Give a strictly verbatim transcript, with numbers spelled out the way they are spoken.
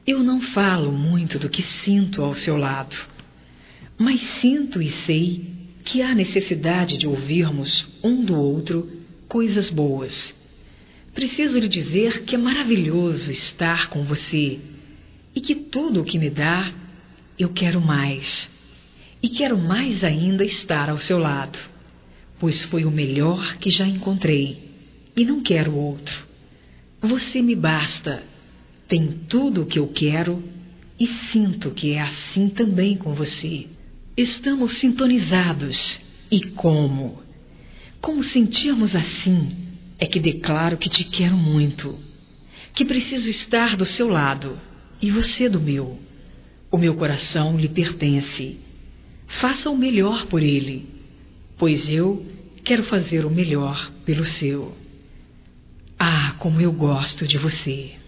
Eu não falo muito do que sinto ao seu lado, mas sinto e sei que há necessidade de ouvirmos um do outro coisas boas. Preciso lhe dizer que é maravilhoso estar com você e que tudo o que me dá, eu quero mais. E quero mais ainda estar ao seu lado, pois foi o melhor que já encontrei e não quero outro. Você me basta, tem tudo o que eu quero e sinto que é assim também com você. Estamos sintonizados e como? Como sentirmos assim, é que declaro que te quero muito, que preciso estar do seu lado e você do meu. O meu coração lhe pertence. Faça o melhor por ele, pois eu quero fazer o melhor pelo seu. Ah, como eu gosto de você!